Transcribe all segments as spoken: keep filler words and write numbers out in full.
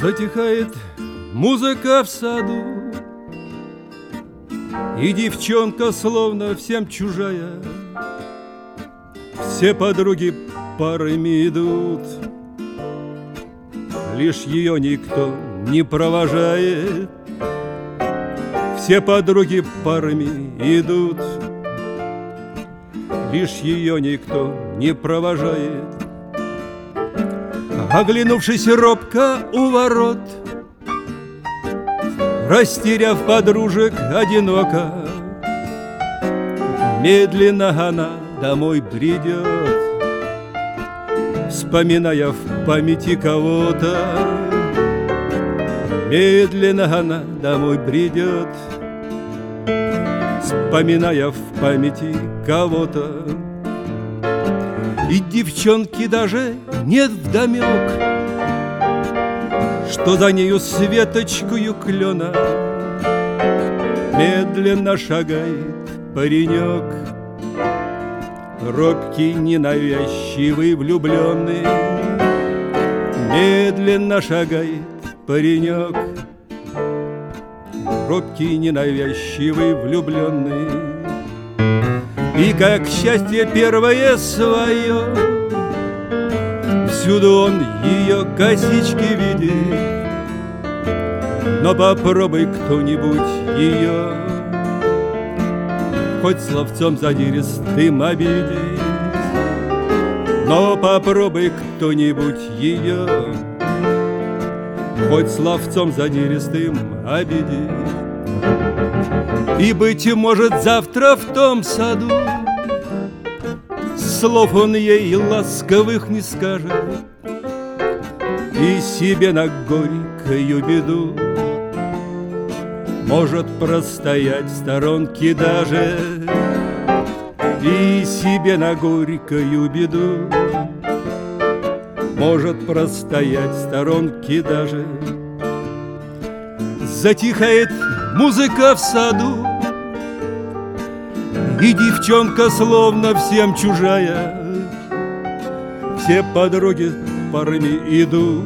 Затихает музыка в саду, и девчонка словно всем чужая. Все подруги парами идут, лишь ее никто не провожает. Все подруги парами идут, лишь ее никто не провожает. Оглянувшись робко у ворот, растеряв подружек одиноко, медленно она домой бредет, вспоминая в памяти кого-то. Медленно она домой бредет, вспоминая в памяти кого-то. И девчонки даже нет вдомек, что за нею с веточкою клена медленно шагает паренек, робкий, ненавязчивый, влюбленный. Медленно шагает паренек, робкий, ненавязчивый, влюбленный. И как счастье первое свое, всюду он ее косички видит. Но попробуй кто-нибудь ее хоть словцом задиристым обидеть. Но попробуй кто-нибудь ее хоть словцом задиристым обидеть. И, быть может, завтра в том саду слов он ей ласковых не скажет, и себе на горькую беду может простоять в сторонке даже. И себе на горькую беду может простоять в сторонке даже. Затихает музыка в саду, и девчонка словно всем чужая. Все подруги парами идут,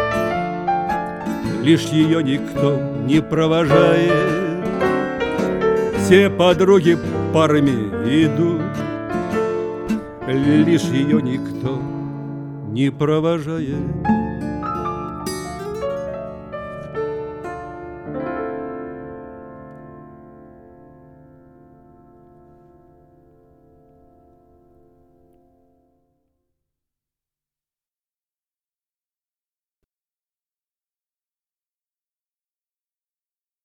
лишь ее никто не провожает. Все подруги парами идут, лишь ее никто не провожает.